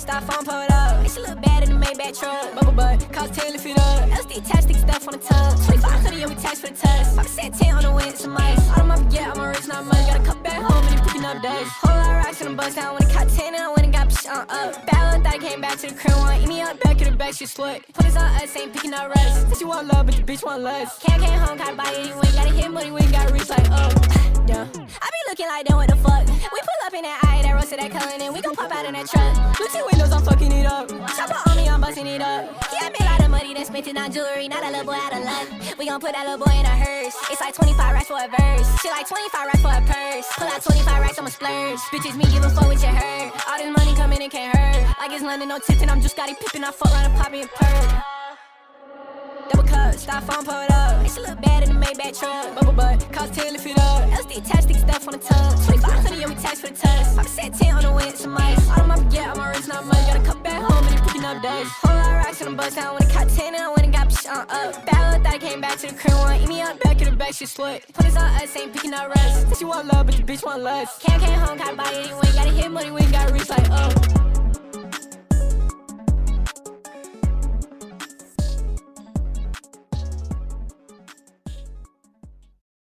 styrofoam pulled up. She look bad in the Maybach truck. Bubble butt, cost 10 to fit up. LSD tastic stuff on the tub. 2500, yeah, we tax for the test. Papa said 10 on the wind, some ice. All of my forget, I'm a rich, not money. Got a cup back home and he picking up days. Whole lot of rocks in the bus down. When it caught 10 and I went and got psh up. Bad thought I came back to the crib one. Eat me up back in the back, she slut. Police on us, ain't picking up rest. Said you want love, but the bitch want less. Came home, got a body anyway. Gotta hit money, we ain't gotta reach like, damn. I be looking like them, what the fuck? We pull up in that eye, that roasted that color, and we gon' pop out in that truck. Gucci windows, I'm fucking it up. Chopper on me, I'm busting it up. He had me a lot of money, then spent it on jewelry. Now that little boy out of luck. We gon' put that little boy in a hearse. It's like 25 racks for a verse. Shit like 25 racks for a purse. Pull out 25 racks, I'ma splurge. Bitches, me give a fuck with your hurt. All this money coming in can't hurt. Like it's London, no tipping, I'm just Scottie Pippen. I fuck around and pop me a perk. Double cup, styrofoam pulled up. She look bad in the Maybach truck. Bubble butt, cost 10 to fit up. LSD tastic stuff on the tub. 2500, yeah, we tax for the test. Papa said 10 on the wind, some ice. All of my forget, I'm a rich, not money. Got a cup back home and he picking up days. Whole lot of rocks in the bus down. When it caught 10 and I went and got psh up. Bad thought I came back to the crib one. Eat me up back in the back, she slut. Police on us, ain't picking up rest. Said you want love, but the bitch want less. Came home, got a body anyway. Gotta hit money, we ain't gotta reach like,